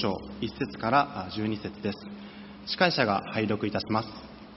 章1節から12節です。司会者が拝読いたします。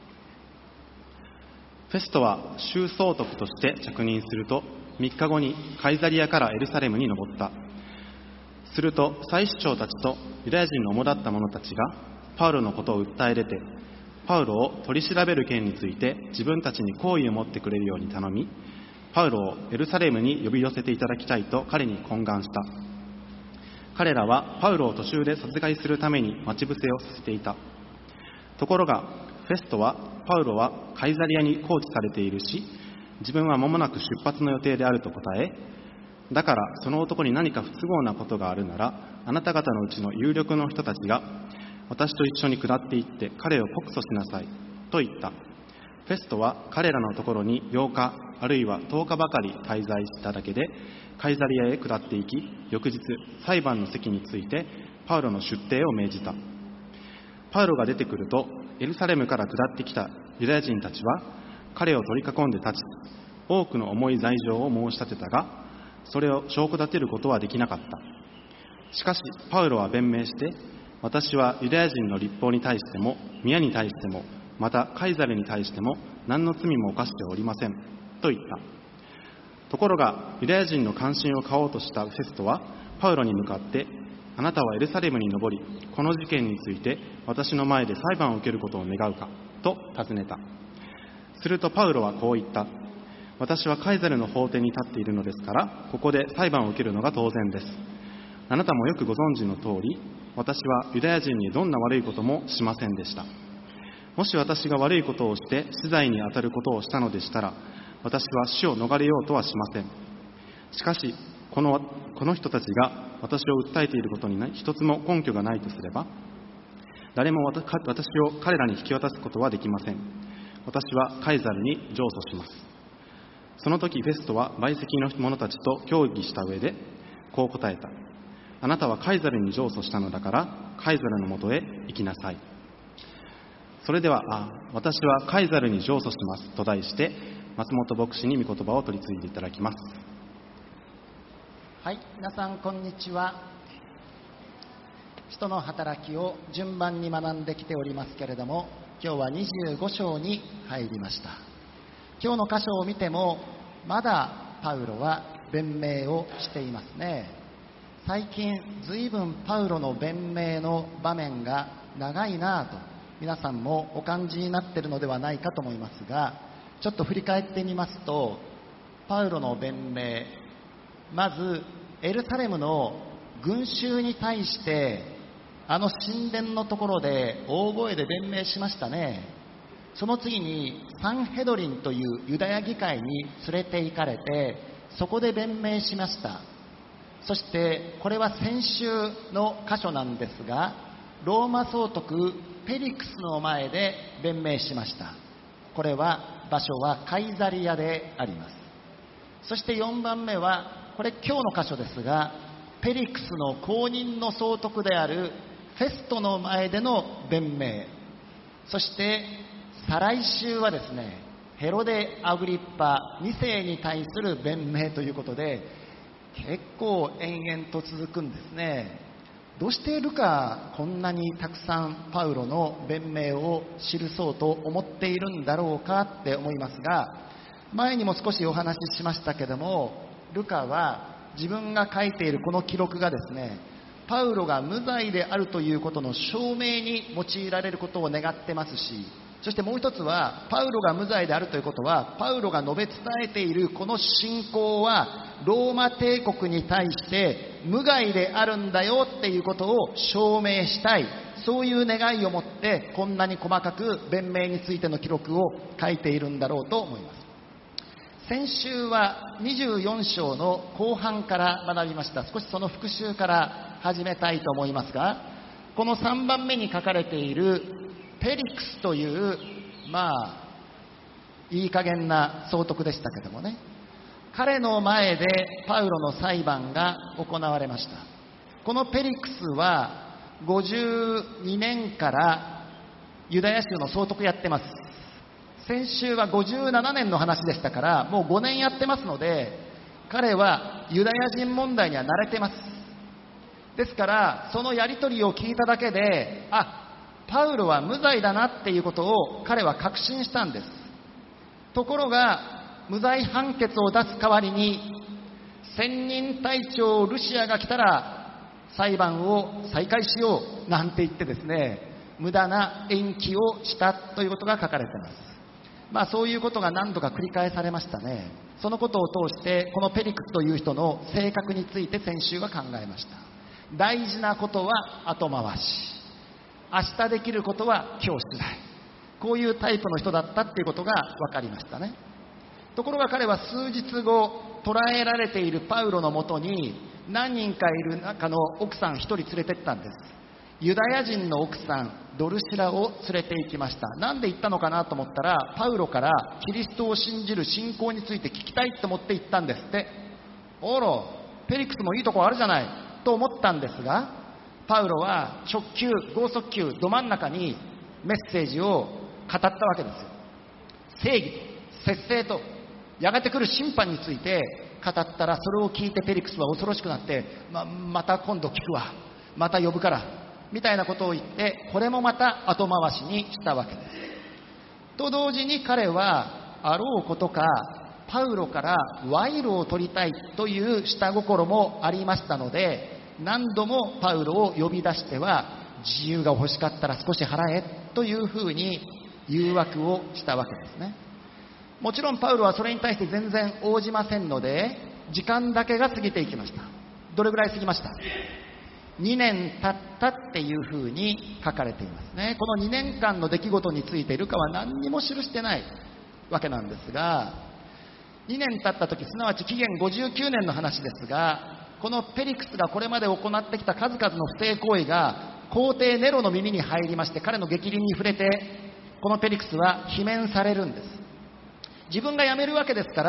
フェストは州総督として着任すると、3日後にカイザリアからエルサレムに登った。すると祭司長たちとユダヤ人の主だった者たちがパウロのことを訴え出て、パウロを取り調べる件について自分たちに好意を持ってくれるように頼み、パウロをエルサレムに呼び寄せていただきたいと彼に懇願した。彼らはパウロを途中で殺害するために待ち伏せをさせていた。ところがフェストは、パウロはカイザリアに拘置されているし、自分は間もなく出発の予定であると答え、だからその男に何か不都合なことがあるなら、あなた方のうちの有力の人たちが私と一緒に下っていって彼を告訴しなさいと言った。フェストは彼らのところに8日あるいは10日ばかり滞在しただけで、カイザリアへ下っていき、翌日裁判の席についてパウロの出廷を命じた。パウロが出てくると、エルサレムから下ってきたユダヤ人たちは彼を取り囲んで立ち、多くの重い罪状を申し立てたが、それを証拠立てることはできなかった。しかしパウロは弁明して、私はユダヤ人の立法に対しても宮に対しても、またカイザルに対しても何の罪も犯しておりませんと言った。ところがユダヤ人の関心を買おうとしたフェストはパウロに向かって、あなたはエルサレムに登り、この事件について私の前で裁判を受けることを願うかと尋ねた。するとパウロはこう言った。私はカイザルの法廷に立っているのですから、ここで裁判を受けるのが当然です。あなたもよくご存知の通り、私はユダヤ人にどんな悪いこともしませんでした。もし私が悪いことをして死罪に当たることをしたのでしたら、私は死を逃れようとはしません。しかしこの人たちが私を訴えていることに一つも根拠がないとすれば、誰も私を彼らに引き渡すことはできません。私はカイザルに上訴します。その時フェストは陪席の者たちと協議した上でこう答えた。あなたはカイザルに上訴したのだから、カイザルのもとへ行きなさい。それでは私はカイザルに上訴しますと題して、松本牧師に御言葉を取り次いでいただきます。 はい、皆さんこんにちは。使徒の働きを順番に学んできておりますけれども、今日は25章に入りました。今日の箇所を見てもまだパウロは弁明をしていますね。最近ずいぶんパウロの弁明の場面が長いなぁと皆さんもお感じになっているのではないかと思いますが、ちょっと振り返ってみますと、パウロの弁明、まずエルサレムの群衆に対して神殿のところで大声で弁明しましたね。その次にサンヘドリンというユダヤ議会に連れて行かれて、そこで弁明しました。そしてこれは先週の箇所なんですが、ローマ総督ペリクスの前で弁明しました。これは場所はカイザリアであります。そして4番目は、これ今日の箇所ですが、ペリクスの後任の総督であるフェストの前での弁明、そして再来週はですね、ヘロデ・アグリッパ2世に対する弁明ということで、結構延々と続くんですね。どうしてルカこんなにたくさんパウロの弁明を記そうと思っているんだろうかって思いますが、前にも少しお話ししましたけども、ルカは自分が書いているこの記録がですね、パウロが無罪であるということの証明に用いられることを願ってますし、そしてもう一つは、パウロが無罪であるということは、パウロが述べ伝えているこの信仰はローマ帝国に対して無害であるんだよっていうことを証明したい、そういう願いを持ってこんなに細かく弁明についての記録を書いているんだろうと思います。先週は24章の後半から学びました。少しその復習から始めたいと思いますが、この3番目に書かれているペリクスといういい加減な総督でしたけどもね、彼の前でパウロの裁判が行われました。このペリクスは52年からユダヤ州の総督やってます。先週は57年の話でしたから、もう5年やってますので、彼はユダヤ人問題には慣れてます。 ですからそのやり取りを聞いただけで、パウロは無罪だなっていうことを彼は確信したんです。ところが無罪判決を出す代わりに、専任隊長ルシアが来たら裁判を再開しようなんて言ってですね、無駄な延期をしたということが書かれています。そういうことが何度か繰り返されましたね。そのことを通してこのペリクスという人の性格について先週は考えました。大事なことは後回し、明日できることは今日次第、こういうタイプの人だったっていうことが分かりましたね。ところが彼は数日後、捕らえられているパウロのもとに何人かいる中の奥さん1人連れてったんです。ユダヤ人の奥さんドルシラを連れて行きました。なんで行ったのかなと思ったら、パウロからキリストを信じる信仰について聞きたいと思って行ったんですって。おろ、ペリクスもいいとこあるじゃないと思ったんですが、パウロは直球剛速球ど真ん中にメッセージを語ったわけですよ。正義と節制とやがて来る審判について語ったら、それを聞いてペリクスは恐ろしくなって、また今度聞くわ、また呼ぶからみたいなことを言って、これもまた後回しにしたわけです。と同時に彼はあろうことかパウロから賄賂を取りたいという下心もありましたので、何度もパウロを呼び出しては、自由が欲しかったら少し払えというふうに誘惑をしたわけですね。もちろんパウロはそれに対して全然応じませんので、時間だけが過ぎていきました。どれぐらい過ぎました？2年経ったっていうふうに書かれていますね。この2年間の出来事についてルカは何にも記してないわけなんですが、2年経った時、すなわち紀元59年の話ですが、このペリクスがこれまで行ってきた数々の不正行為が皇帝ネロの耳に入りまして、彼の逆鱗に触れて、このペリクスは罷免されるんです。自分が辞めるわけですから、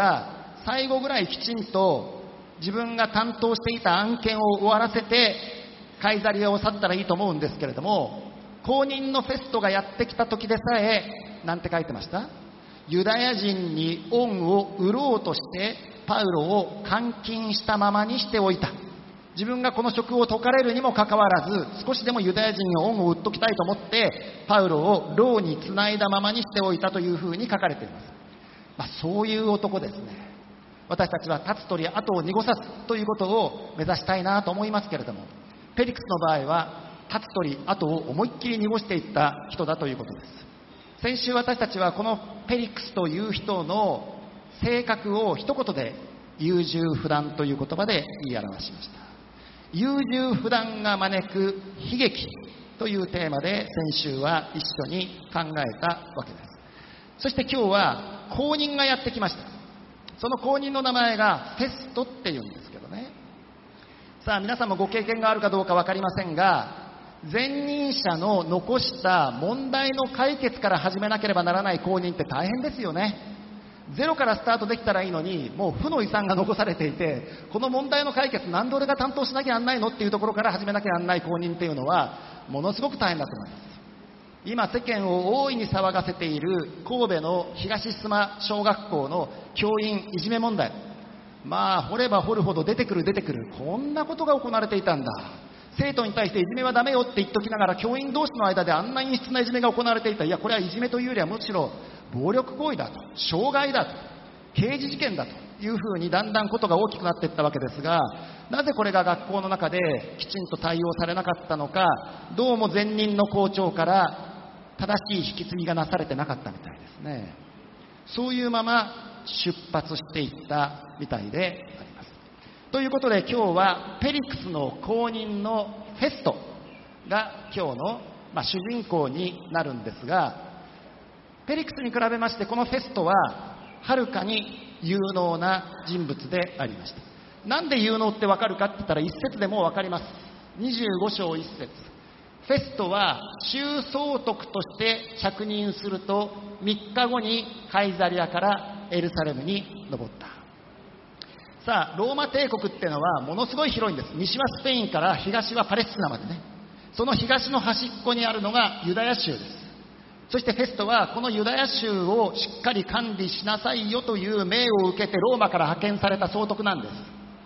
最後ぐらいきちんと自分が担当していた案件を終わらせてカイザリアを去ったらいいと思うんですけれども、後任のフェストがやってきた時でさえ、なんて書いてました？ユダヤ人に恩を売ろうとしてパウロを監禁したままにしておいた。自分がこの職を解かれるにもかかわらず、少しでもユダヤ人に恩を売っときたいと思ってパウロを牢につないだままにしておいたというふうに書かれています。そういう男ですね。私たちは立つ鳥後を濁さずということを目指したいなと思いますけれども、ペリクスの場合は立つ鳥後を思いっきり濁していった人だということです。先週私たちはこのペリクスという人の性格を一言で優柔不断という言葉で言い表しました。優柔不断が招く悲劇というテーマで先週は一緒に考えたわけです。そして今日は後任がやってきました。その後任の名前がフェストっていうんですけどね。さあ皆さんもご経験があるかどうか分かりませんが、前任者の残した問題の解決から始めなければならない後任って大変ですよね。ゼロからスタートできたらいいのに、もう負の遺産が残されていて、この問題の解決なんで俺が担当しなきゃなんないのっていうところから始めなきゃなんない後任っていうのはものすごく大変だと思います。今世間を大いに騒がせている神戸の東須磨小学校の教員いじめ問題、掘れば掘るほど出てくる、こんなことが行われていたんだ。生徒に対していじめはダメよって言っときながら、教員同士の間であんな陰湿ないじめが行われていた。いや、これはいじめというよりはむしろ暴力行為だと、傷害だと、刑事事件だというふうにだんだんことが大きくなっていったわけですが、なぜこれが学校の中できちんと対応されなかったのか、どうも前任の校長から正しい引き継ぎがなされてなかったみたいですね。そういうまま出発していったみたいであります。ということで今日はペリクスの後任のフェストが今日の、主人公になるんですが、ペリクスに比べましてこのフェストははるかに有能な人物でありました。なんで有能ってわかるかって言ったら一節でもうわかります。25章1節、フェストは州総督として着任すると3日後にカイザリアからエルサレムに登った。さあローマ帝国っていうのはものすごい広いんです。西はスペインから東はパレスチナまでね。その東の端っこにあるのがユダヤ州です。そしてフェストはこのユダヤ州をしっかり管理しなさいよという命を受けてローマから派遣された総督なんです。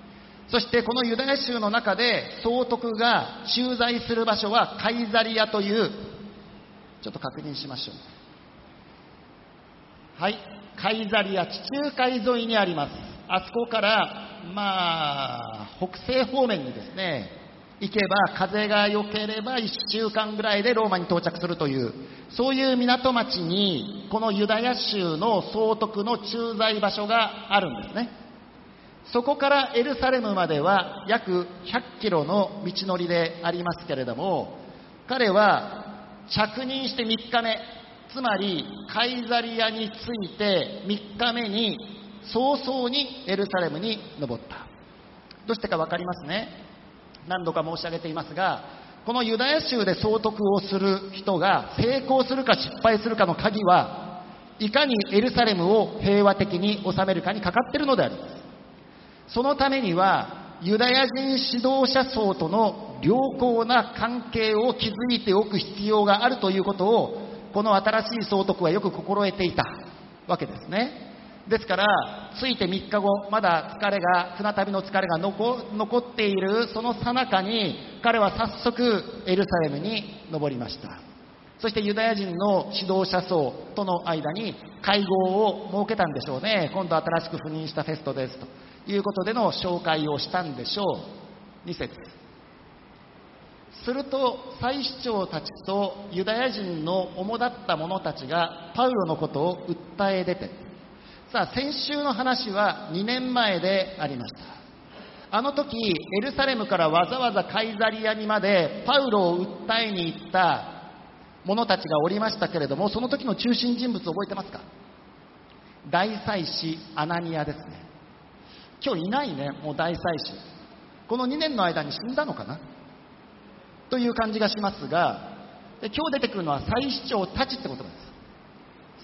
そしてこのユダヤ州の中で総督が駐在する場所はカイザリアという、ちょっと確認しましょう。はい、カイザリア、地中海沿いにあります。あそこから北西方面にですね行けば、風が良ければ1週間ぐらいでローマに到着するという、そういう港町にこのユダヤ州の総督の駐在場所があるんですね。そこからエルサレムまでは約100キロの道のりでありますけれども、彼は着任して3日目、つまりカイザリアに着いて3日目に早々にエルサレムに登った。どうしてか分かりますね。何度か申し上げていますが、このユダヤ州で総督をする人が成功するか失敗するかの鍵は、いかにエルサレムを平和的に治めるかにかかっているのであります。そのためにはユダヤ人指導者層との良好な関係を築いておく必要があるということを、この新しい総督はよく心得ていたわけですね。ですから着いて3日後、まだ船旅の疲れが残っているその最中に、彼は早速エルサレムに登りました。そしてユダヤ人の指導者層との間に会合を設けたんでしょうね。今度新しく赴任したフェストですということでの紹介をしたんでしょう。2節。すると祭司長たちとユダヤ人の主だった者たちがパウロのことを訴え出て、さあ先週の話は2年前でありました。あの時エルサレムからわざわざカイザリアにまでパウロを訴えに行った者たちがおりましたけれども、その時の中心人物覚えてますか？大祭司アナニアですね。今日いないね、もう大祭司。この2年の間に死んだのかなという感じがしますが、今日出てくるのは祭司長たちってことです。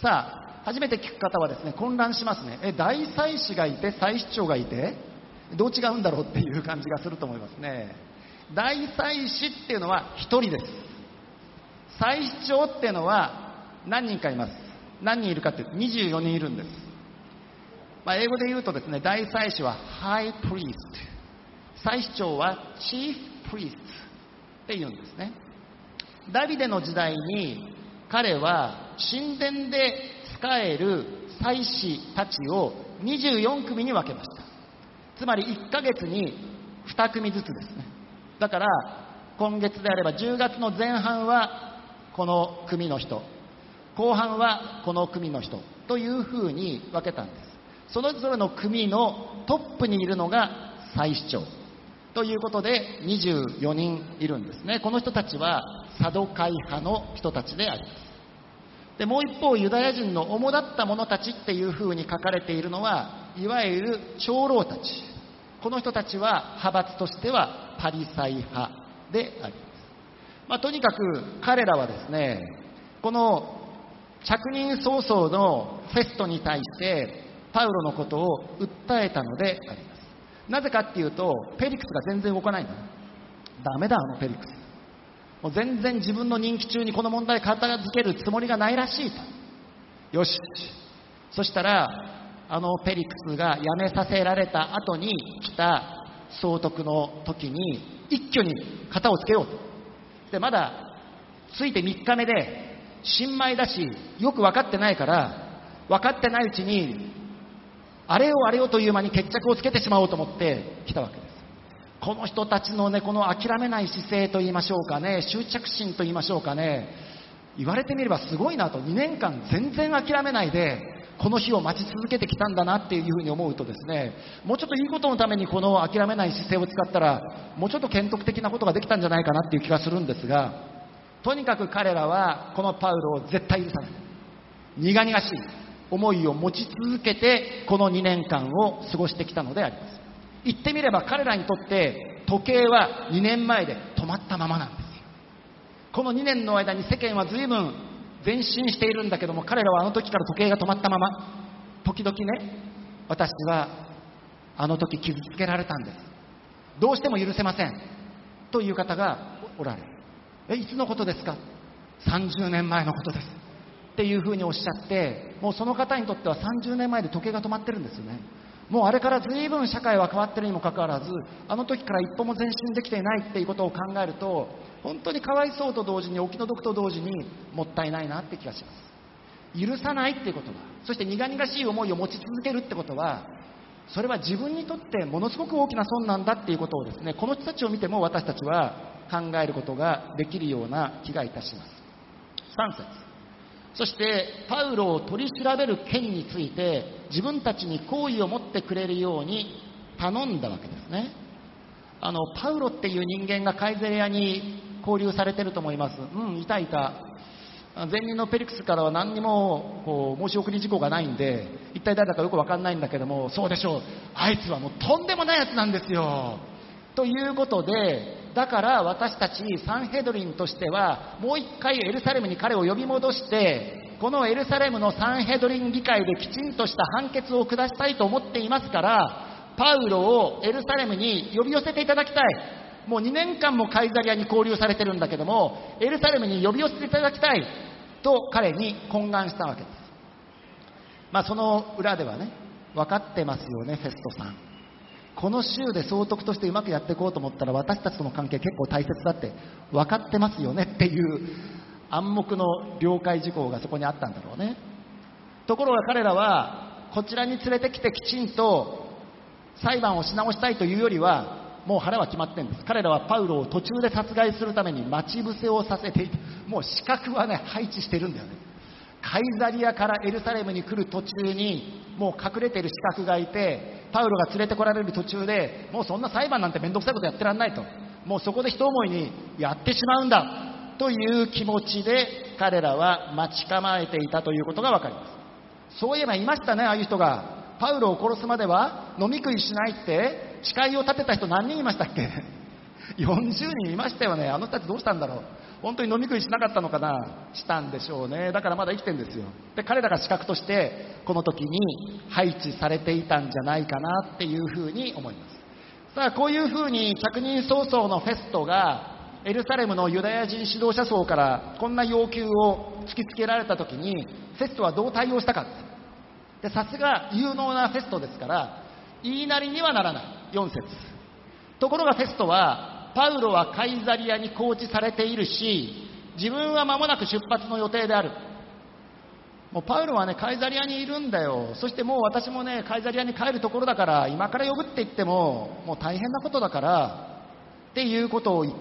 さあ初めて聞く方はですね混乱しますね。大祭司がいて祭司長がいてどう違うんだろうっていう感じがすると思いますね。大祭司っていうのは1人です。祭司長っていうのは何人かいます。何人いるかっていうと24人いるんです。英語で言うとですね、大祭司はハイプリースト、祭司長はチーフプリーストって言うんですね。ダビデの時代に彼は神殿で仕える祭司たちを24組に分けました。つまり1ヶ月に2組ずつですね。だから今月であれば10月の前半はこの組の人、後半はこの組の人というふうに分けたんです。それぞれの組のトップにいるのが祭司長ということで24人いるんですね。この人たちはサドカイ派の人たちであります。でもう一方、ユダヤ人の主だった者たちっていうふうに書かれているのは、いわゆる長老たち。この人たちは派閥としてはパリサイ派であります。とにかく彼らはですね、この着任早々のフェストに対してパウロのことを訴えたのであります。なぜかっていうと、ペリクスが全然動かないんだ。ダメだ、あのペリクス。もう全然自分の任期中にこの問題片付けるつもりがないらしいと。よし。そしたら、あのペリクスが辞めさせられた後に来た総督の時に一挙に片をつけようと。で、まだついて3日目で新米だし、よく分かってないから、分かってないうちにあれよという間に決着をつけてしまおうと思って来たわけです。この人たちのね、この諦めない姿勢と言いましょうかね、執着心と言いましょうかね、言われてみればすごいなと。2年間全然諦めないでこの日を待ち続けてきたんだなっていうふうに思うとですね、もうちょっといいことのためにこの諦めない姿勢を使ったら、もうちょっと剣徳的なことができたんじゃないかなっていう気がするんですが、とにかく彼らはこのパウロを絶対許さない、苦々しい思いを持ち続けてこの2年間を過ごしてきたのであります。言ってみれば彼らにとって時計は2年前で止まったままなんですよ。この2年の間に世間は随分前進しているんだけども、彼らはあの時から時計が止まったまま、時々ね、私はあの時傷つけられたんです、どうしても許せませんという方がおられる。いつのことですか？30年前のことですっていうふうにおっしゃって、もうその方にとっては30年前で時計が止まってるんですよね。 もうあれから随分社会は変わっているにもかかわらず、あの時から一歩も前進できていないっていうことを考えると、本当にかわいそうと同時に、お気の毒と同時にもったいないなって気がします。許さないっていうことは、そして苦々しい思いを持ち続けるってことは、それは自分にとってものすごく大きな損なんだっていうことをですね、この人たちを見ても私たちは考えることができるような気がいたします。3節、そしてパウロを取り調べる件について自分たちに好意を持ってくれるように頼んだわけですね。パウロっていう人間がカイザリアに交流されてると思います。いたいた。前任のペリクスからは何にも申し送り事項がないんで、一体誰だかよく分かんないんだけども、そうでしょう、あいつはもうとんでもないやつなんですよということで、だから私たちサンヘドリンとしてはもう一回エルサレムに彼を呼び戻して、このエルサレムのサンヘドリン議会できちんとした判決を下したいと思っていますから、パウロをエルサレムに呼び寄せていただきたい。もう2年間もカイザリアに交流されてるんだけども、エルサレムに呼び寄せていただきたいと彼に懇願したわけです。その裏ではね、分かってますよね、フェストさん、この州で総督としてうまくやっていこうと思ったら私たちとの関係結構大切だって分かってますよねっていう暗黙の了解事項がそこにあったんだろうね。ところが彼らはこちらに連れてきてきちんと裁判をし直したいというよりは、もう腹は決まってるんです。彼らはパウロを途中で殺害するために待ち伏せをさせていて、もう死角はね配置してるんだよね。カイザリアからエルサレムに来る途中にもう隠れている死角がいて、パウロが連れてこられる途中で、もうそんな裁判なんてめんどくさいことやってらんないと、もうそこで一思いにやってしまうんだという気持ちで彼らは待ち構えていたということが分かります。そういえばいましたね、ああいう人が。パウロを殺すまでは飲み食いしないって誓いを立てた人何人いましたっけ40人いましたよね。あの人たちどうしたんだろう。本当に飲み食いしなかったのかな。したんでしょうね。だからまだ生きてるんですよ。で、彼らが資格としてこの時に配置されていたんじゃないかなっていうふうに思います。さあ、こういうふうに着任早々のフェストがエルサレムのユダヤ人指導者層からこんな要求を突きつけられた時に、フェストはどう対応したか。で、さすが有能なフェストですから言いなりにはならない。4節、ところがフェストは、パウロはカイザリアに拘置されているし、自分は間もなく出発の予定である。もうパウロはねカイザリアにいるんだよ。そしてもう私もねカイザリアに帰るところだから、今から呼ぶって言ってももう大変なことだからっていうことを言って、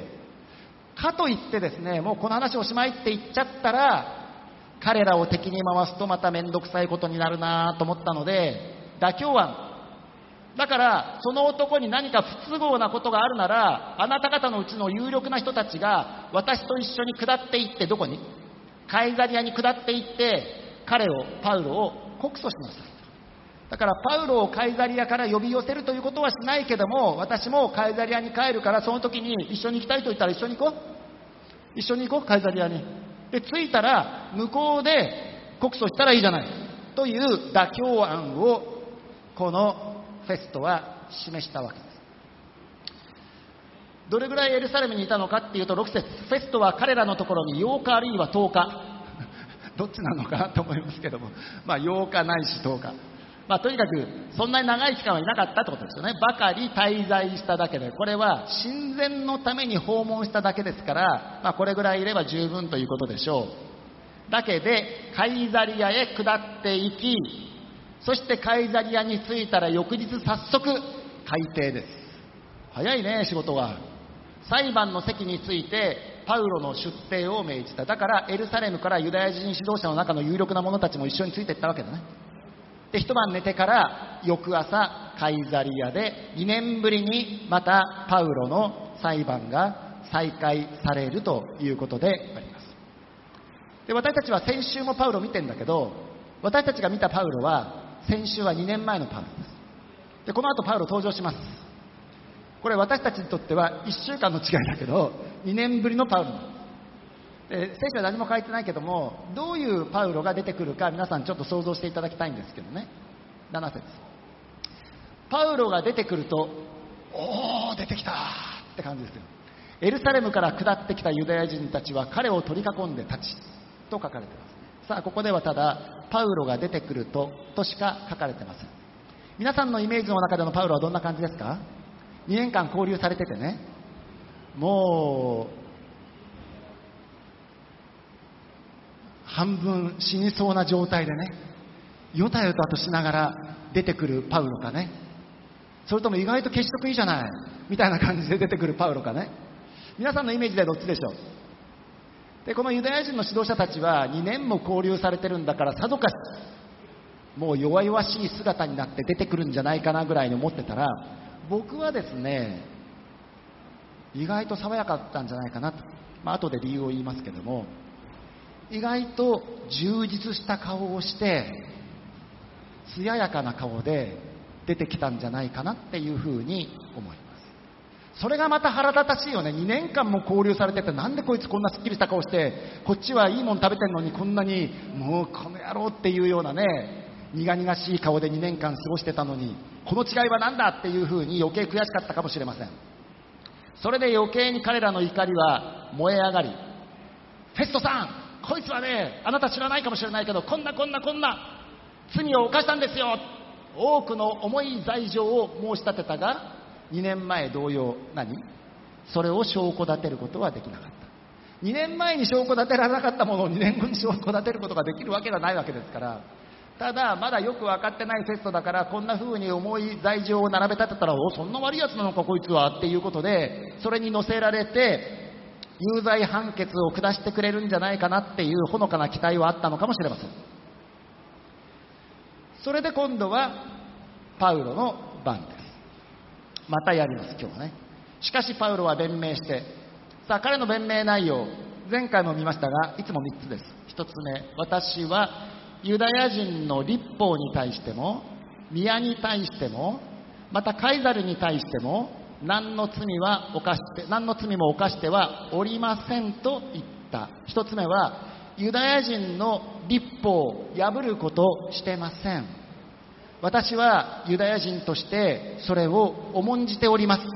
かといってですね、もうこの話おしまいって言っちゃったら彼らを敵に回すとまた面倒くさいことになるなと思ったので、妥協案だから、その男に何か不都合なことがあるなら、あなた方のうちの有力な人たちが私と一緒に下っていって、どこに？カイザリアに下っていってパウロを告訴しなさい。だからパウロをカイザリアから呼び寄せるということはしないけども、私もカイザリアに帰るから、その時に一緒に行きたいと言ったら一緒に行こうカイザリアに。で、着いたら向こうで告訴したらいいじゃないという妥協案をこのフェストは示したわけです。どれぐらいエルサレムにいたのかっていうと、6節、フェストは彼らのところに8日あるいは10日どっちなのかなと思いますけども、8日ないし10日、とにかくそんなに長い期間はいなかったってことですよね。ばかり滞在しただけで、これは親善のために訪問しただけですから、これぐらいいれば十分ということでしょう。だけでカイザリアへ下っていき、そしてカイザリアに着いたら翌日早速改定です。早いね、仕事は。裁判の席についてパウロの出廷を命じた。だからエルサレムからユダヤ人指導者の中の有力な者たちも一緒についていったわけだね。で、一晩寝てから翌朝カイザリアで2年ぶりにまたパウロの裁判が再開されるということであります。で、私たちは先週もパウロを見てんだけど、私たちが見たパウロは先週は2年前のパウロです。で、この後パウロ登場します。これ私たちにとっては1週間の違いだけど、2年ぶりのパウロで、聖書は何も書いてないけども、どういうパウロが出てくるか皆さんちょっと想像していただきたいんですけどね。7節、パウロが出てくると、おー出てきたって感じですよ。エルサレムから下ってきたユダヤ人たちは彼を取り囲んで立ちと書かれています。さあ、ここではただパウロが出てくるとしか書かれていません。 皆さんのイメージの中でのパウロはどんな感じですか？ 2 年間拘留されててね、もう半分死にそうな状態でね、よたよたとしながら出てくるパウロかね、それとも意外と血色いいじゃないみたいな感じで出てくるパウロかね。皆さんのイメージでどっちでしょう。でこのユダヤ人の指導者たちは2年も拘留されてるんだから、さぞかしもう弱々しい姿になって出てくるんじゃないかなぐらいに思ってたら、僕はですね、意外と爽やかだったんじゃないかなと、後で理由を言いますけども、意外と充実した顔をして艶やかな顔で出てきたんじゃないかなっていうふうに思います。それがまた腹立たしいよね。2年間も拘留されてて、なんでこいつこんなすっきりした顔して、こっちはいいもん食べてんのにこんなにもうこの野郎っていうようなね、苦々しい顔で2年間過ごしてたのに、この違いは何だっていうふうに余計悔しかったかもしれません。それで余計に彼らの怒りは燃え上がり、フェストさん、こいつはね、あなた知らないかもしれないけど、こんな罪を犯したんですよ。多くの重い罪状を申し立てたが、2年前同様、それを証拠立てることはできなかった。2年前に証拠立てられなかったものを2年後に証拠立てることができるわけがないわけですから、ただまだよく分かってないテストだから、こんな風に重い罪状を並べ立てたら、そんな悪いやつなのかこいつはっていうことで、それに乗せられて有罪判決を下してくれるんじゃないかなっていうほのかな期待はあったのかもしれません。それで今度はパウロの番です。またやります、今日はね。しかしパウロは弁明して、彼の弁明内容、前回も見ましたが、いつも3つです。1つ目、私はユダヤ人の律法に対しても、宮に対しても、またカイザルに対しても、何の罪も犯してはおりませんと言った。1つ目は、ユダヤ人の律法を破ることをしてません。私はユダヤ人としてそれを重んじております。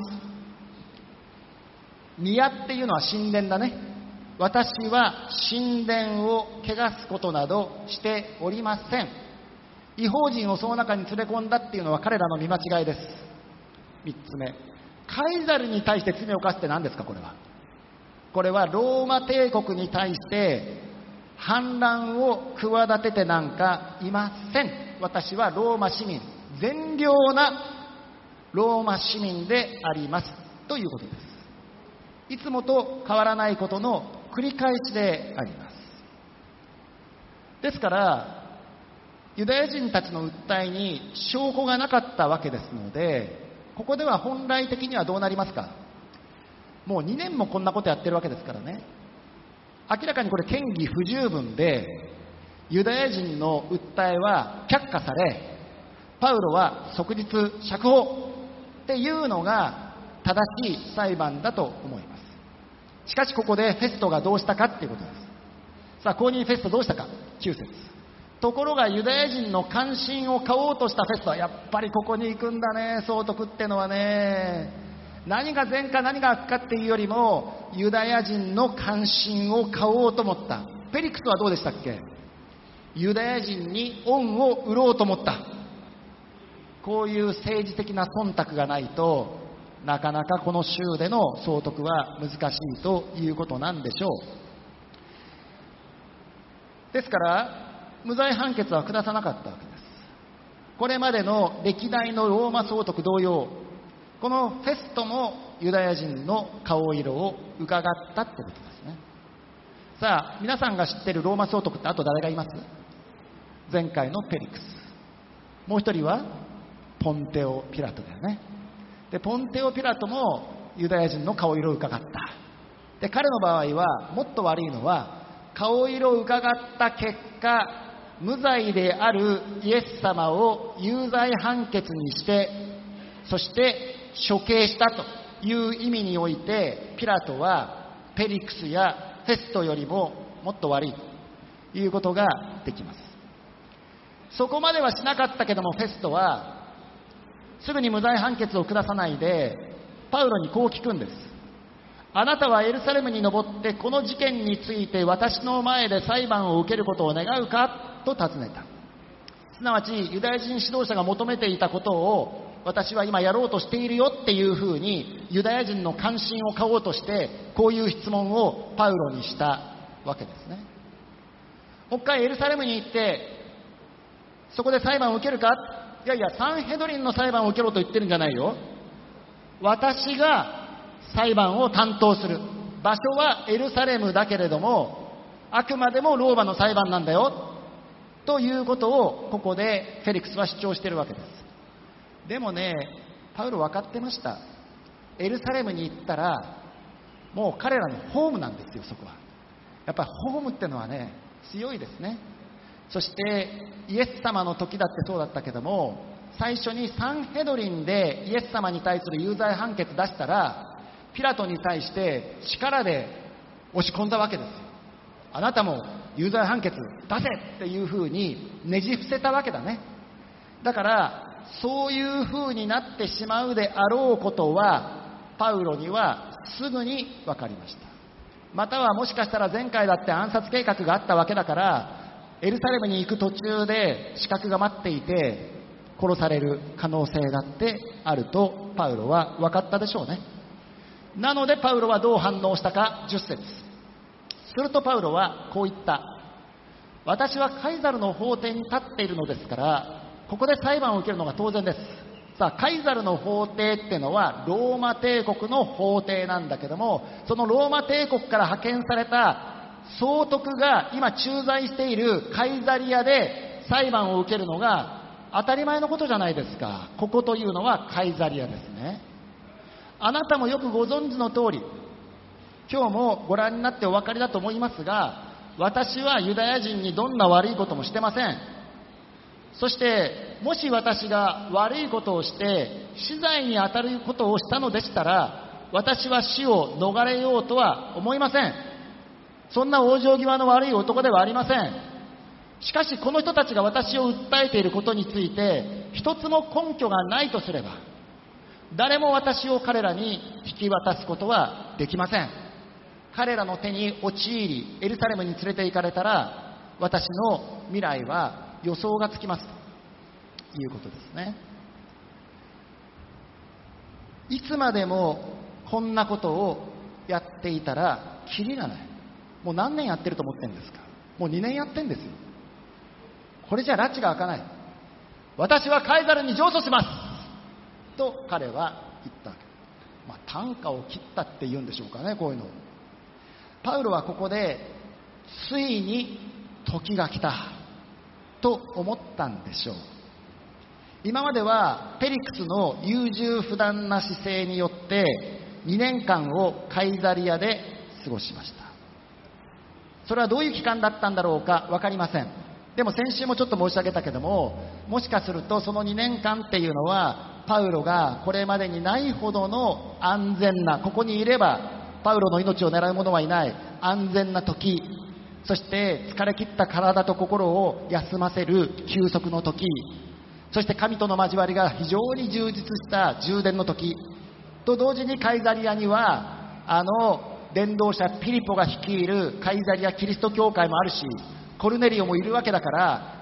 宮っていうのは神殿だね。私は神殿を汚すことなどしておりません。異邦人をその中に連れ込んだっていうのは彼らの見間違いです。3つ目、カイザルに対して罪を犯すって何ですか。これはローマ帝国に対して反乱を企ててなんかいません。私はローマ市民、善良なローマ市民でありますということです。いつもと変わらないことの繰り返しであります。ですからユダヤ人たちの訴えに証拠がなかったわけですので、ここでは本来的にはどうなりますか。もう2年もこんなことやってるわけですからね。明らかにこれ嫌疑不十分で、ユダヤ人の訴えは却下され、パウロは即日釈放っていうのが正しい裁判だと思います。しかしここでフェストがどうしたかっていうことです。公認フェストどうしたか。9節。ところがユダヤ人の関心を買おうとしたフェストは、やっぱりここに行くんだね、総督ってのはね。何が善か何が悪かっていうよりも、ユダヤ人の関心を買おうと思った。フェリクスはどうでしたっけ。ユダヤ人に恩を売ろうと思った。こういう政治的な忖度がないと、なかなかこの州での総督は難しいということなんでしょう。ですから無罪判決は下さなかったわけです。これまでの歴代のローマ総督同様、このフェストもユダヤ人の顔色を伺ったってことですね。皆さんが知っているローマ総督ってあと誰がいます？前回のペリクス、もう一人はポンテオ・ピラトだよね。でポンテオ・ピラトもユダヤ人の顔色を伺った。で彼の場合はもっと悪いのは、顔色を伺った結果、無罪であるイエス様を有罪判決にして、そして処刑したという意味において、ピラトはペリクスやフェストよりももっと悪いということができます。そこまではしなかったけども、フェストはすぐに無罪判決を下さないでパウロにこう聞くんです。あなたはエルサレムに登ってこの事件について私の前で裁判を受けることを願うかと尋ねた。すすなわちユダヤ人指導者が求めていたことを私は今やろうとしているよっていうふうにユダヤ人の関心を買おうとしてこういう質問をパウロにしたわけですね。もう一回エルサレムに行ってそこで裁判を受けるか、いやいやサンヘドリンの裁判を受けろと言ってるんじゃないよ。私が裁判を担当する場所はエルサレムだけれどもあくまでもローマの裁判なんだよということをここでフェリックスは主張しているわけです。でもね、パウロ分かってました。エルサレムに行ったらもう彼らのホームなんですよ。そこはやっぱりホームってのはね強いですね。そしてイエス様の時だってそうだったけども、最初にサンヘドリンでイエス様に対する有罪判決出したらピラトに対して力で押し込んだわけですよ。あなたも有罪判決出せっていうふうにねじ伏せたわけだね。だからそういうふうになってしまうであろうことはパウロにはすぐに分かりました。またはもしかしたら前回だって暗殺計画があったわけだからエルサレムに行く途中で死角が待っていて殺される可能性だってあるとパウロは分かったでしょうね。なのでパウロはどう反応したか。10節。するとパウロはこう言った。私はカイザルの法廷に立っているのですからここで裁判を受けるのが当然です。さあカイザルの法廷ってのはローマ帝国の法廷なんだけども、そのローマ帝国から派遣された総督が今駐在しているカイザリアで裁判を受けるのが当たり前のことじゃないですか。ここというのはカイザリアですね。あなたもよくご存知の通り、今日もご覧になってお分かりだと思いますが、私はユダヤ人にどんな悪いこともしてません。そしてもし私が悪いことをして死罪に当たることをしたのでしたら私は死を逃れようとは思いません。そんな往生際の悪い男ではありません。しかしこの人たちが私を訴えていることについて一つも根拠がないとすれば誰も私を彼らに引き渡すことはできません。彼らの手に陥りエルサレムに連れて行かれたら私の未来は予想がつきますということですね。いつまでもこんなことをやっていたらキリがない。もう何年やってると思ってるんですか。もう2年やってるんですよ。これじゃ拉致が開かない。私はカイザルに上訴しますと彼は言ったわけ。単価を切ったって言うんでしょうかね、こういうの。パウロはここでついに時が来たと思ったんでしょう。今まではペリクスの優柔不断な姿勢によって2年間をカイザリアで過ごしました。それはどういう期間だったんだろうか分かりません。でも先週もちょっと申し上げたけども、もしかするとその2年間っていうのはパウロがこれまでにないほどの安全な、ここにいればパウロの命を狙う者はいない安全な時、そして疲れ切った体と心を休ませる休息の時、そして神との交わりが非常に充実した充電の時と同時にカイザリアには伝道者ピリポが率いるカイザリアキリスト教会もあるしコルネリオもいるわけだから、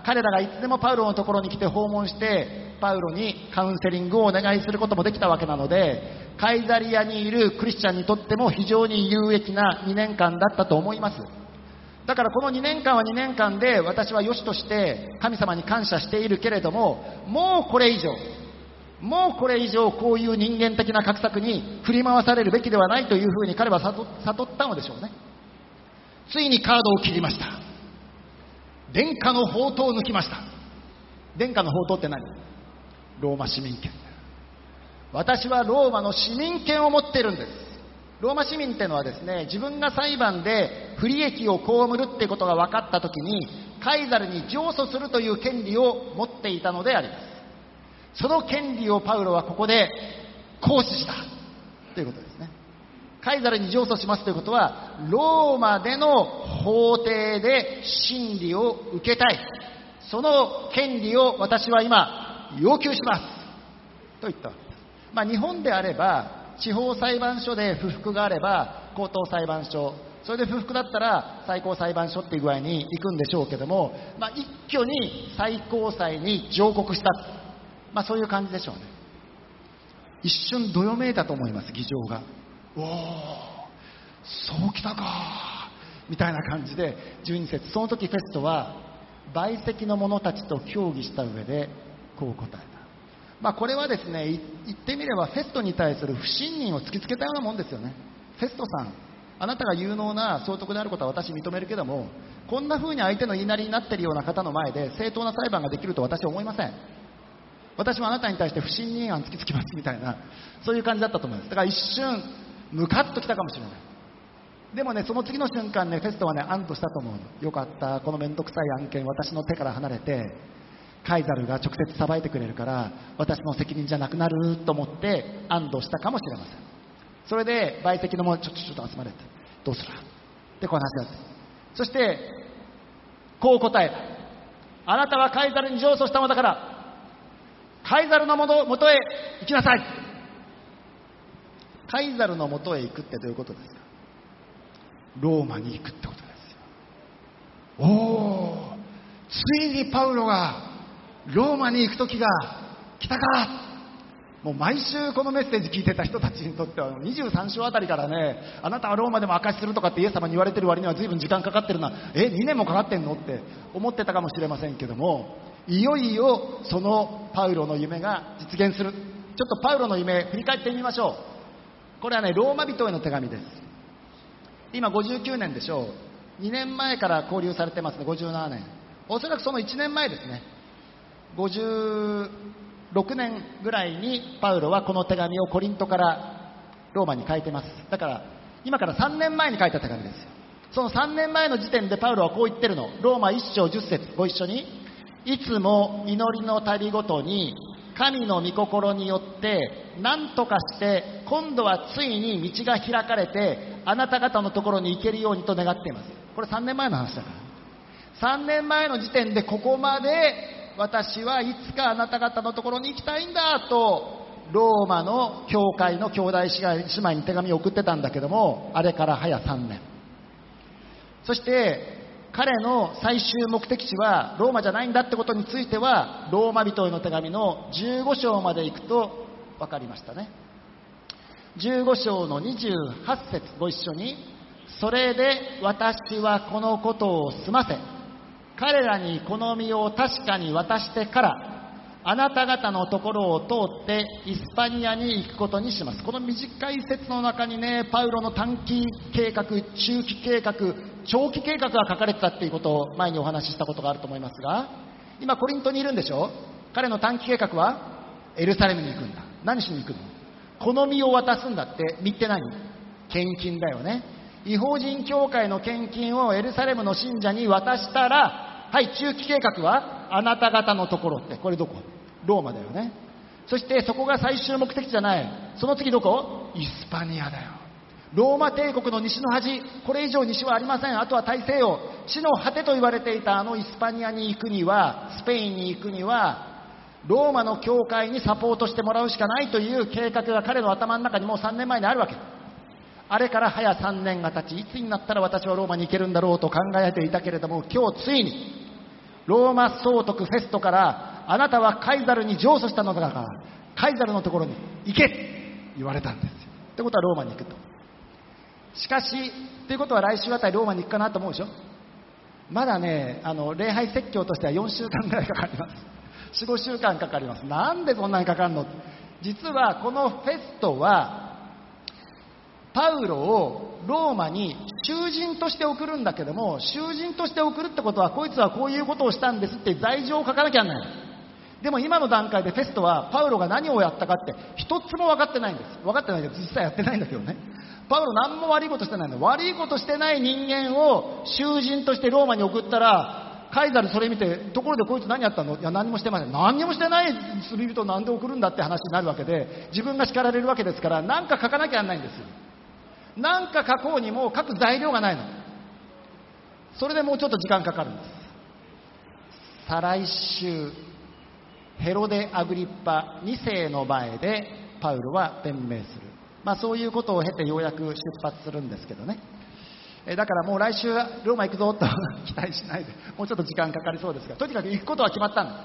彼らがいつでもパウロのところに来て訪問してパウロにカウンセリングをお願いすることもできたわけなので、カイザリアにいるクリスチャンにとっても非常に有益な2年間だったと思います。だからこの2年間は2年間で私は良しとして神様に感謝しているけれども、もうこれ以上こういう人間的な画策に振り回されるべきではないというふうに彼は悟ったのでしょうね。ついにカードを切りました。殿下の宝刀を抜きました。殿下の宝刀って何？ローマ市民権。私はローマの市民権を持っているんです。ローマ市民っていうのはですね、自分が裁判で不利益を被るってことが分かったときにカイザルに上訴するという権利を持っていたのであります。その権利をパウロはここで行使したということですね。カイザルに上訴しますということはローマでの法廷で審理を受けたい、その権利を私は今要求しますと言ったわけです。日本であれば地方裁判所で不服があれば高等裁判所、 それで不服だったら最高裁判所っていう具合に行くんでしょうけども、一挙に最高裁に上告した、そういう感じでしょうね。一瞬どよめいたと思います、議場が。おお、そうきたかみたいな感じで。12節、その時フェストは陪席の者たちと協議した上でこう答えた。これはですね、言ってみればフェストに対する不信任を突きつけたようなもんですよね。フェストさん、あなたが有能な総督であることは私認めるけども、こんな風に相手の言いなりになっているような方の前で正当な裁判ができると私は思いません。私はあなたに対して不信任案突きつけますみたいな、そういう感じだったと思います。だから一瞬ムカッときたかもしれない。でもね、その次の瞬間ね、フェストはね、安堵したと思うの。よかった、この面倒くさい案件私の手から離れてカイザルが直接裁いてくれるから私の責任じゃなくなると思って安堵したかもしれません。それで陪席の者ちょっと集まれて、どうするってこう話し合って、そしてこう答えた。あなたはカイザルに上訴したのだからカイザルのもとへ行きなさい。カイザルのもとへ行くってどういうことですか？ローマに行くってことですよ。おー、ついにパウロがローマに行く時が来たか。もう毎週このメッセージ聞いてた人たちにとっては23章あたりからね、あなたはローマでも証しするとかってイエス様に言われてる割には随分時間かかってるな、2年もかかってんのって思ってたかもしれませんけども、いよいよそのパウロの夢が実現する。ちょっとパウロの夢振り返ってみましょう。これはね、ローマ人への手紙です。今59年でしょう。2年前から交流されてますね。57年、おそらくその1年前ですね。56年ぐらいにパウロはこの手紙をコリントからローマに書いてます。だから今から3年前に書いた手紙ですよ。その3年前の時点でパウロはこう言ってるの。ローマ1章10節、ご一緒に。いつも祈りの旅ごとに神の御心によって何とかして今度はついに道が開かれてあなた方のところに行けるようにと願っています。これ3年前の話だから。3年前の時点でここまで私はいつかあなた方のところに行きたいんだとローマの教会の兄弟姉妹に手紙を送ってたんだけども、あれから早3年。そして彼の最終目的地はローマじゃないんだってことについてはローマ人への手紙の15章まで行くと分かりましたね。15章の28節、ご一緒に。それで私はこのことを済ませ彼らにこの身を確かに渡してからあなた方のところを通ってイスパニアに行くことにします。この短い説の中にね、パウロの短期計画、中期計画、長期計画が書かれてたっていうことを前にお話ししたことがあると思いますが、今コリントにいるんでしょ。彼の短期計画はエルサレムに行くんだ。何しに行くの？この身を渡すんだって。身って何？献金だよね。異邦人教会の献金をエルサレムの信者に渡したら、はい、中期計画はあなた方のところって、これどこ？ローマだよね。そしてそこが最終目的地じゃない。その次どこ？イスパニアだよ。ローマ帝国の西の端、これ以上西はありません。あとは大西洋、地の果てと言われていたあのイスパニアに行くには、スペインに行くにはローマの教会にサポートしてもらうしかないという計画が彼の頭の中にもう3年前にあるわけ。あれから早3年が経ち、いつになったら私はローマに行けるんだろうと考えていたけれども、今日ついにローマ総督フェストからあなたはカイザルに上訴したのだからカイザルのところに行けって言われたんですよ。ってことはローマに行くと。しかしということは来週あたりローマに行くかなと思うでしょ。まだね、礼拝説教としては4週間ぐらいかかります。4、5週間かかります。なんでそんなにかかるの？実はこのフェストはパウロをローマに囚人として送るんだけども、囚人として送るってことはこいつはこういうことをしたんですって罪状を書かなきゃならない。でも今の段階でフェストはパウロが何をやったかって一つも分かってないんです。分かってないけど実際やってないんだけどね。パウロ何も悪いことしてないの。悪いことしてない人間を囚人としてローマに送ったらカイザルそれ見て、ところでこいつ何やったの？いや何もしてません。何にもしてない罪人をなんで送るんだって話になるわけで、自分が叱られるわけですから何か書かなきゃならないんですよ。何か書こうにも書く材料がないの。それでもうちょっと時間かかるんです。再来週ヘロデ・アグリッパ2世の前でパウロは弁明する。そういうことを経てようやく出発するんですけどね。 だからもう来週ローマ行くぞと期待しないで、もうちょっと時間かかりそうですが、とにかく行くことは決まったんです。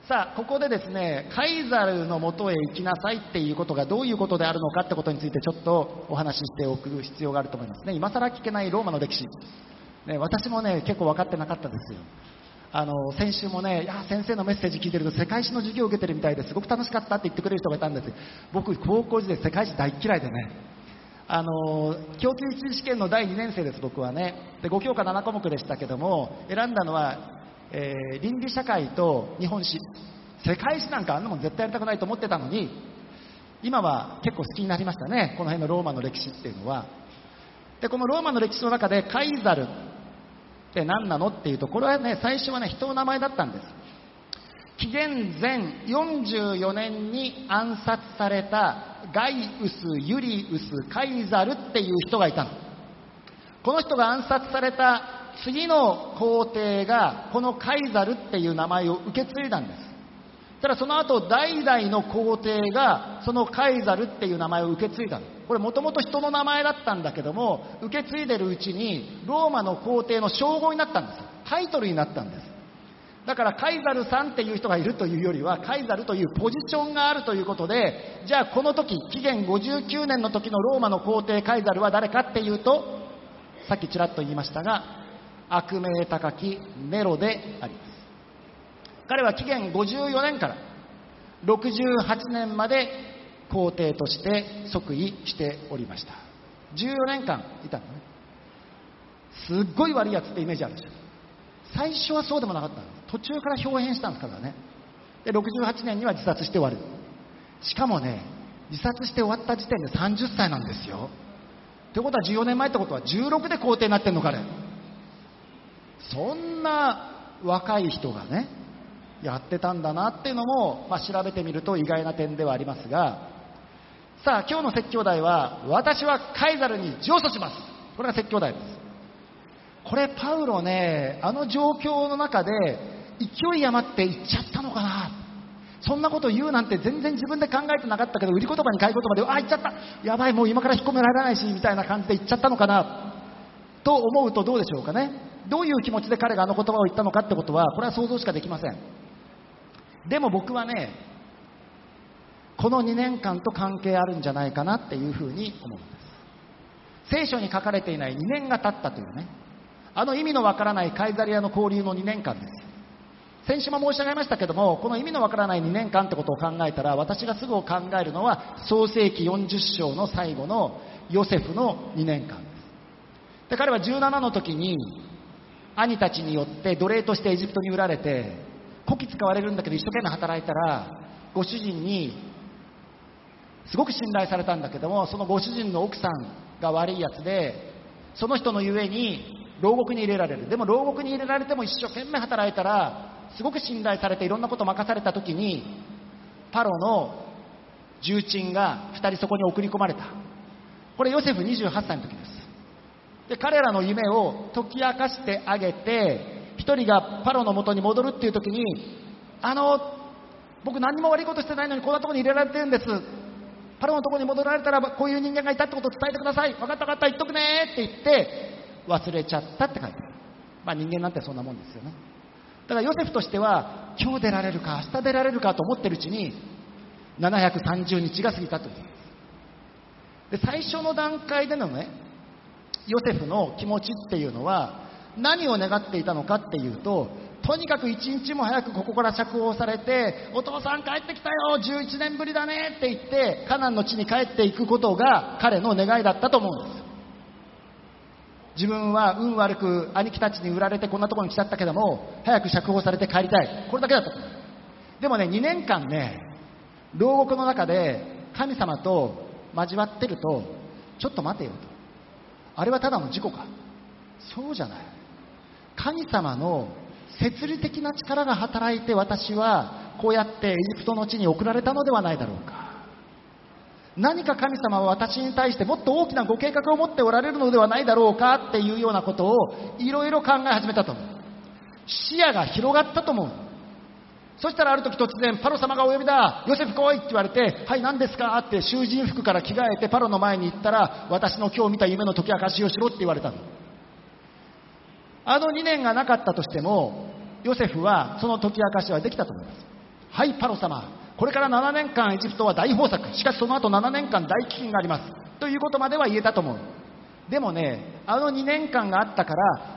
さあここでですね、カイザルのもとへ行きなさいっていうことがどういうことであるのかってことについてちょっとお話ししておく必要があると思いますね。今更聞けないローマの歴史、ね、私もね結構分かってなかったですよ。先週もね、いや先生のメッセージ聞いてると世界史の授業を受けてるみたいですごく楽しかったって言ってくれる人がいたんです。僕高校時代世界史大嫌いでね、共通一次試験の第2年生です。僕はねで5教科7項目でしたけども、選んだのは倫理社会と日本史。世界史なんかあんなもん絶対やりたくないと思ってたのに、今は結構好きになりましたね、この辺のローマの歴史っていうのは。でこのローマの歴史の中でカイザルって何なのっていうと、これはね最初はね人の名前だったんです。紀元前44年に暗殺されたガイウス・ユリウス・カイザルっていう人がいたの。この人が暗殺された次の皇帝がこのカイザルっていう名前を受け継いだんです。ただその後代々の皇帝がそのカイザルっていう名前を受け継いだの。これもともと人の名前だったんだけども、受け継いでるうちにローマの皇帝の称号になったんです。タイトルになったんです。だからカイザルさんっていう人がいるというよりはカイザルというポジションがあるということで、じゃあこの時紀元59年の時のローマの皇帝カイザルは誰かっていうと、さっきちらっと言いましたが悪名高きネロであります。彼は紀元54年から68年まで皇帝として即位しておりました。14年間いたのね。すっごい悪いやつってイメージあるでしょ。最初はそうでもなかったの。途中から表変したんですからね。で68年には自殺して終わる。しかもね自殺して終わった時点で30歳なんですよ。ということは14年前ってことは16で皇帝になってんの彼。そんな若い人がねやってたんだなっていうのも、調べてみると意外な点ではありますが、さあ今日の説教題は私はカイザルに上訴します。これが説教題です。これパウロね、あの状況の中で勢い余って言っちゃったのかな。そんなこと言うなんて全然自分で考えてなかったけど、売り言葉に買い言葉で言っちゃった、やばいもう今から引っ込められないしみたいな感じで言っちゃったのかなと思うとどうでしょうかね。どういう気持ちで彼があの言葉を言ったのかってことはこれは想像しかできません。でも僕はねこの2年間と関係あるんじゃないかなっていうふうに思うんです。聖書に書かれていない2年が経ったというね、あの意味のわからないカイザリアの交流の2年間です。先週も申し上げましたけども、この意味のわからない2年間ってことを考えたら、私がすぐ考えるのは創世記40章の最後のヨセフの2年間です。で彼は17の時に兄たちによって奴隷としてエジプトに売られて、こき使われるんだけど一生懸命働いたらご主人にすごく信頼されたんだけども、そのご主人の奥さんが悪いやつで、その人のゆえに牢獄に入れられる。でも牢獄に入れられても一生懸命働いたらすごく信頼されていろんなことを任された時にパロの重鎮が2人そこに送り込まれた。これヨセフ28歳の時です。で彼らの夢を解き明かしてあげて、一人がパロの元に戻るっていう時に、僕何も悪いことしてないのにこんなところに入れられてるんです、パロのところに戻られたらこういう人間がいたってことを伝えてください、分かった分かった言っとくねって言って忘れちゃったって書いてある。人間なんてそんなもんですよね。だからヨセフとしては今日出られるか明日出られるかと思ってるうちに730日が過ぎたということです。で最初の段階でのねヨセフの気持ちっていうのは何を願っていたのかっていうと、とにかく一日も早くここから釈放されて、お父さん帰ってきたよ11年ぶりだねって言ってカナンの地に帰っていくことが彼の願いだったと思うんです。自分は運悪く兄貴たちに売られてこんなところに来ちゃったけども早く釈放されて帰りたい、これだけだったと思う。でもね2年間ね牢獄の中で神様と交わってると、ちょっと待てよと、あれはただの事故か、そうじゃない、神様の摂理的な力が働いて私はこうやってエジプトの地に送られたのではないだろうか。何か神様は私に対してもっと大きなご計画を持っておられるのではないだろうかっていうようなことをいろいろ考え始めたと思う。視野が広がったと思う。 そしたらある時突然、パロ様がお呼びだ、ヨセフ来いって言われて、はい、何ですかって囚人服から着替えてパロの前に行ったら、私の今日見た夢の解き明かしをしろって言われたの。あの2年がなかったとしても、ヨセフはその解き明かしはできたと思います。はい、パロ様、これから7年間エジプトは大豊作、しかしその後7年間大飢饉がありますということまでは言えたと思う。でもね、あの2年間があったから、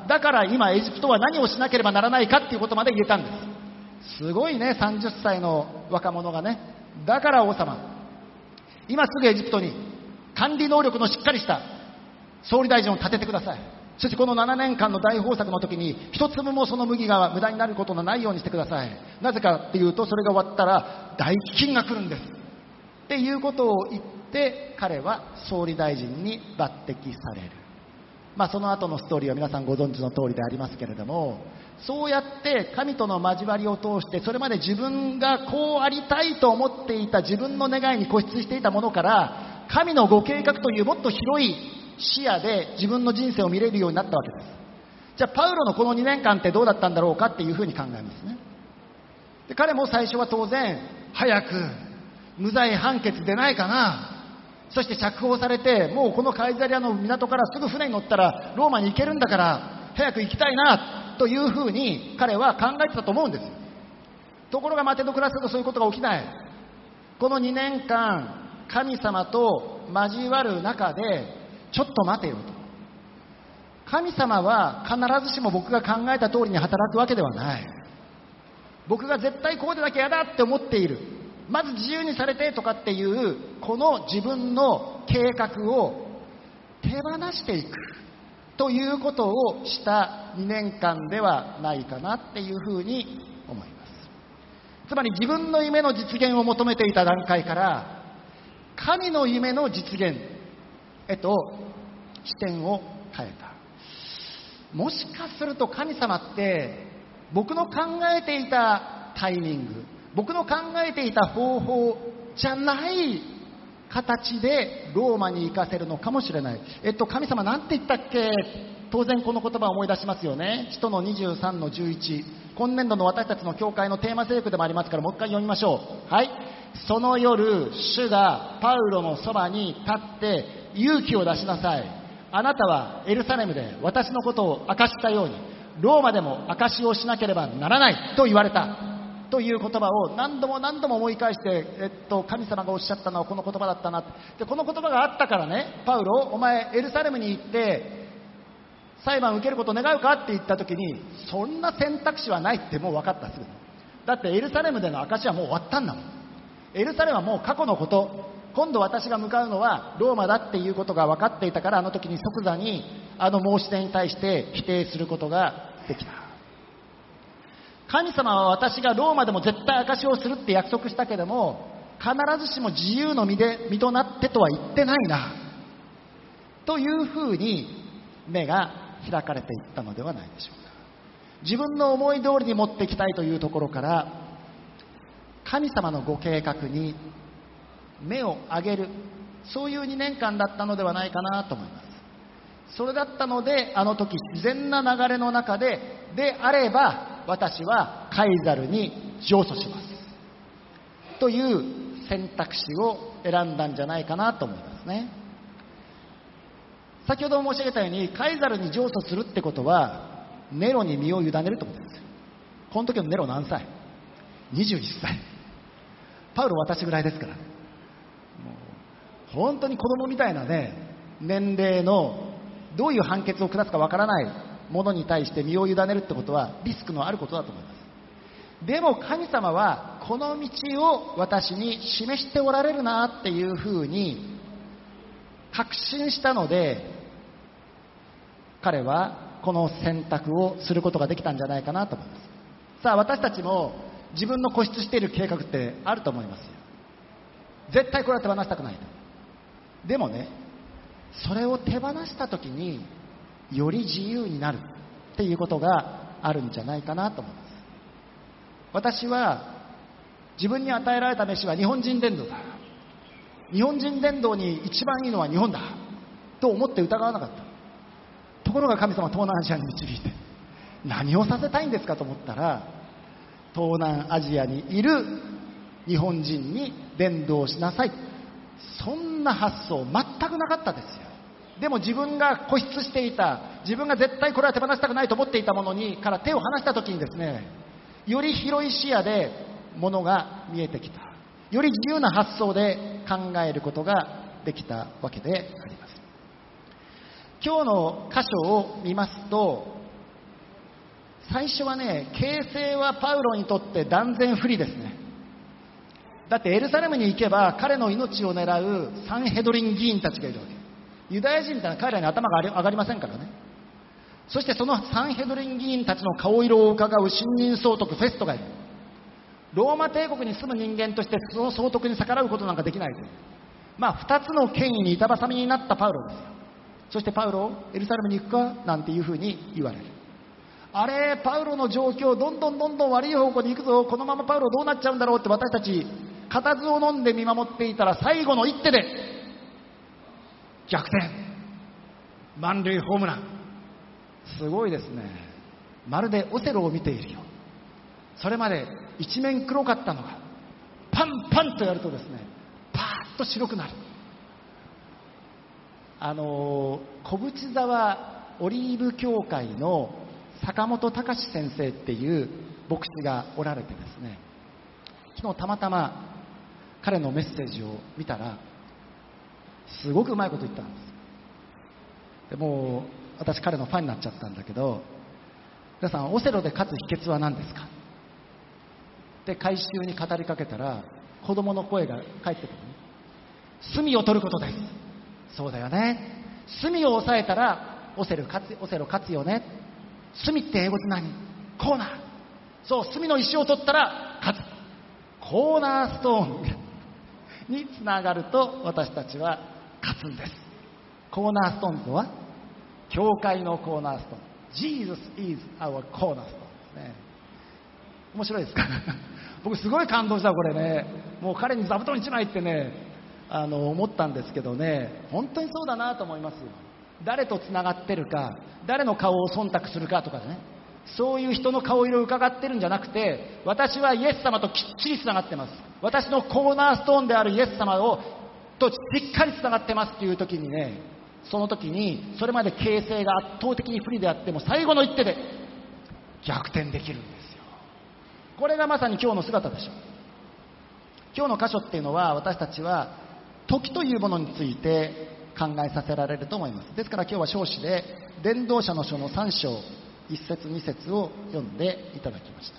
だから今エジプトは何をしなければならないかっていうことまで言えたんです。すごいね、30歳の若者がね。だから王様、今すぐエジプトに管理能力のしっかりした総理大臣を立ててください。そしてこの7年間の大豊作の時に一粒もその麦が無駄になることのないようにしてください。なぜかっていうと、それが終わったら大飢饉が来るんですっていうことを言って、彼は総理大臣に抜擢される。その後のストーリーは皆さんご存知の通りでありますけれども、そうやって神との交わりを通して、それまで自分がこうありたいと思っていた自分の願いに固執していたものから、神のご計画というもっと広い視野で自分の人生を見れるようになったわけです。じゃあパウロのこの2年間ってどうだったんだろうかっていうふうに考えますね。で、彼も最初は当然、早く無罪判決出ないかな、そして釈放されて、もうこのカイザリアの港からすぐ船に乗ったらローマに行けるんだから早く行きたいなというふうに彼は考えてたと思うんです。ところが待てど暮らせどそういうことが起きない。この2年間神様と交わる中で、ちょっと待てよと、神様は必ずしも僕が考えた通りに働くわけではない。僕が絶対こうでなきゃ嫌だって思っている、まず自由にされてとかっていうこの自分の計画を手放していくということをした2年間ではないかなっていうふうに思います。つまり自分の夢の実現を求めていた段階から神の夢の実現へと視点を変えた。もしかすると神様って僕の考えていたタイミング、僕の考えていた方法じゃない形でローマに行かせるのかもしれない。神様なんて言ったっけ。当然この言葉を思い出しますよね。使徒の23の11、今年度の私たちの教会のテーマ聖句でもありますから、もう一回読みましょう。はい。その夜、主がパウロのそばに立って勇気を出しなさい。あなたはエルサレムで私のことを明かしたようにローマでも証しをしなければならないと言われたという言葉を何度も何度も思い返して、神様がおっしゃったのはこの言葉だったな。で、この言葉があったからね、パウロ、お前エルサレムに行って裁判を受けることを願うかって言った時に、そんな選択肢はないってもう分かった。すぐだってエルサレムでの証はもう終わったんだもん。エルサレムはもう過去のこと。今度私が向かうのはローマだっていうことが分かっていたから、あの時に即座にあの申し出に対して否定することができた。神様は私がローマでも絶対証しをするって約束したけども、必ずしも自由の身となってとは言ってないなというふうに目が開かれていったのではないでしょうか。自分の思い通りに持っていきたいというところから神様のご計画に目を上げる、そういう2年間だったのではないかなと思います。それだったので、あの時自然な流れの中であれば私はカイザルに上訴しますという選択肢を選んだんじゃないかなと思いますね。先ほど申し上げたように、カイザルに上訴するってことはネロに身を委ねるってことです。この時のネロ何歳？21歳。パウロ私ぐらいですから、もう本当に子供みたいなね、年齢のどういう判決を下すかわからないものに対して身を委ねるってことはリスクのあることだと思います。でも神様はこの道を私に示しておられるなっていうふうに確信したので、彼はこの選択をすることができたんじゃないかなと思います。さあ、私たちも自分の固執している計画ってあると思いますよ。絶対これは手放したくないと。でもね、それを手放した時により自由になるっていうことがあるんじゃないかなと思います。私は自分に与えられた飯は日本人伝道だ、日本人伝道に一番いいのは日本だと思って疑わなかった。ところが神様は東南アジアに導いて、何をさせたいんですかと思ったら、 東南アジアにいる日本人に伝道しなさい、そんな発想全くなかったですよ。でも自分が固執していた、自分が絶対これは手放したくないと思っていたものにから手を離した時にですね、より広い視野でものが見えてきた、より自由な発想で考えることができたわけであります。今日の箇所を見ますと、最初はね、形勢はパウロにとって断然不利ですね。だってエルサレムに行けば彼の命を狙うサンヘドリン議員たちがいるわけ。ユダヤ人ってのは彼らに頭が上がりませんからね。そしてそのサンヘドリン議員たちの顔色を伺う新任総督フェストがいる。ローマ帝国に住む人間としてその総督に逆らうことなんかできないという、2つの権威に板挟みになったパウロですよ。そしてパウロ、エルサレムに行くかなんていうふうに言われる。あれ、パウロの状況どんどん悪い方向に行くぞ、このままパウロどうなっちゃうんだろうって私たち固唾を飲んで見守っていたら、最後の一手で逆転、満塁ホームラン。すごいですね。まるでオセロを見ているよ。それまで一面黒かったのがパンパンとやるとですね、パーッと白くなる。小淵沢オリーブ協会の坂本隆先生っていう牧師がおられてですね、昨日たまたま彼のメッセージを見たら、すごくうまいこと言ったんです。でも私彼のファンになっちゃったんだけど、皆さんオセロで勝つ秘訣は何ですかって回収に語りかけたら、子供の声が返ってくる。隅を取ることです。そうだよね、隅を抑えたらオセロ勝つよね。隅って英語で何？コーナー。そう、隅の石を取ったら勝つ。コーナーストーンにつながると私たちは勝つんです。コーナーストーンとは教会のコーナーストーン。 Jesus is our コーナーストーンですね。面白いですか僕すごい感動したこれね。もう彼に座布団1枚ってね思ったんですけどね、本当にそうだなと思いますよ。誰とつながってるか、誰の顔を忖度するかとかね、そういう人の顔色を伺ってるんじゃなくて、私はイエス様ときっちりつながってます、私のコーナーストーンであるイエス様としっかりつながってますっていう時にね、その時にそれまで形勢が圧倒的に不利であっても最後の一手で逆転できるんですよ。これがまさに今日の姿でしょ。今日の箇所っていうのは、私たちは時というものについて考えさせられると思います。ですから今日は唱詞で伝道者の書の3章1節2節を読んでいただきました。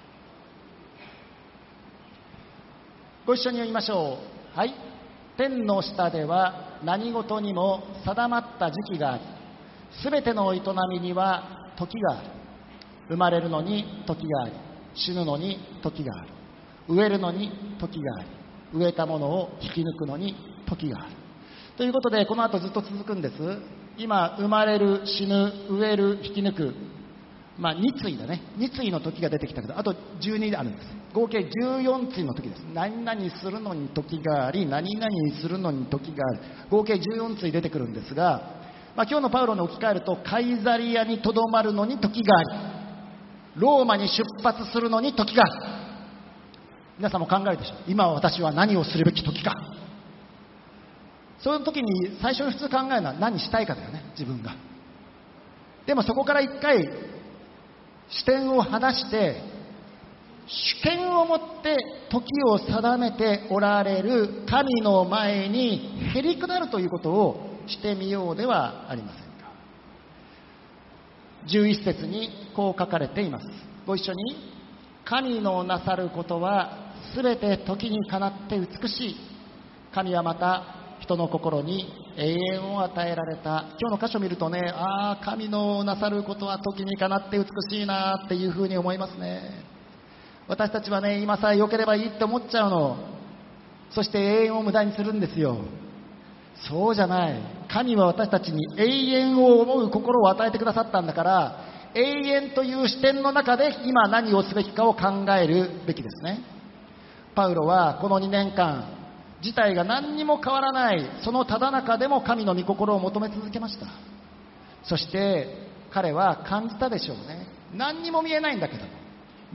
ご一緒に読みましょう。はい。天の下では何事にも定まった時期があり、すべての営みには時がある。生まれるのに時があり、死ぬのに時がある。植えるのに時があり、植えたものを引き抜くのに時がある。ということで、この後ずっと続くんです。今、生まれる、死ぬ、植える、引き抜く、2対だね。2対の時が出てきたけど、あと12あるんです。合計14対の時です。何々するのに時があり、何々するのに時がある。合計14対出てくるんですが、今日のパウロに置き換えると、カイザリアにとどまるのに時があり、ローマに出発するのに時がある。皆さんも考えるでしょう。今私は何をするべき時か。そういう時に最初に普通考えるのは何したいかだよね、自分が。でもそこから一回視点を離して主権を持って時を定めておられる神の前にへりくだるということをしてみようではありませんか。11節にこう書かれています。ご一緒に。神のなさることはすべて時にかなって美しい。神はまた人の心に永遠を与えられた。今日の箇所を見るとね、神のなさることは時にかなって美しいなっていうふうに思いますね。私たちはね、今さえ良ければいいって思っちゃうの。そして永遠を無駄にするんですよ。そうじゃない。神は私たちに永遠を思う心を与えてくださったんだから、永遠という視点の中で今何をすべきかを考えるべきですね。パウロはこの2年間事態が何にも変わらないそのただ中でも神の御心を求め続けました。そして彼は感じたでしょうね。何にも見えないんだけど、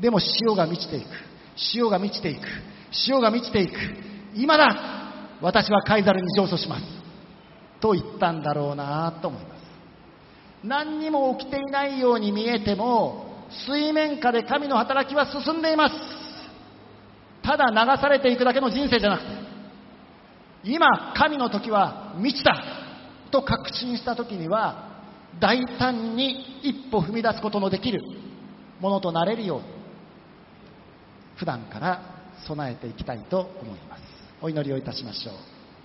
でも潮が満ちていく、潮が満ちていく、潮が満ちていく。今だ、私はカイザルに上訴しますと言ったんだろうなと思います。何にも起きていないように見えても、水面下で神の働きは進んでいます。ただ流されていくだけの人生じゃなくて、今神の時は満ちたと確信した時には、大胆に一歩踏み出すことのできるものとなれるように、普段から備えていきたいと思います。お祈りをいたしましょう。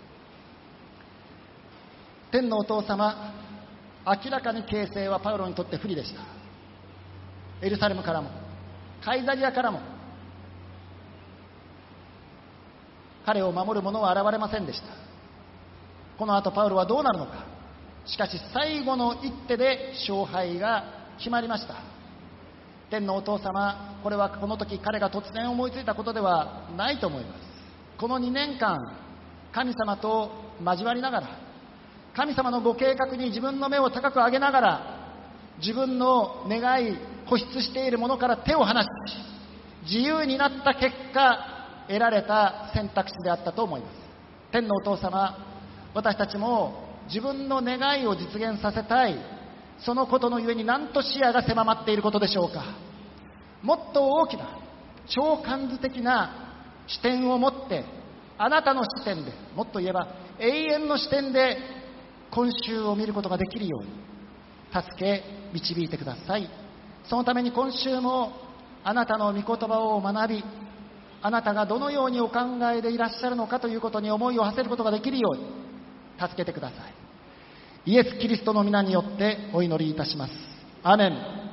天のお父様、明らかに形勢はパウロにとって不利でした。エルサレムからもカイザリアからも彼を守る者は現れませんでした。この後パウロはどうなるのか。しかし最後の一手で勝敗が決まりました。天のお父様、これはこの時彼が突然思いついたことではないと思います。この2年間神様と交わりながら、神様のご計画に自分の目を高く上げながら、自分の願い固執しているものから手を離し、自由になった結果得られた選択肢であったと思います。天のお父様、私たちも自分の願いを実現させたい、そのことのゆえになんと視野が狭まっていることでしょうか。もっと大きな超感図的な視点を持って、あなたの視点で、もっと言えば永遠の視点で今週を見ることができるように助け導いてください。そのために今週もあなたの御言葉を学び、あなたがどのようにお考えでいらっしゃるのかということに思いを馳せることができるように助けてください。イエス・キリストの皆によってお祈りいたします。アーメン。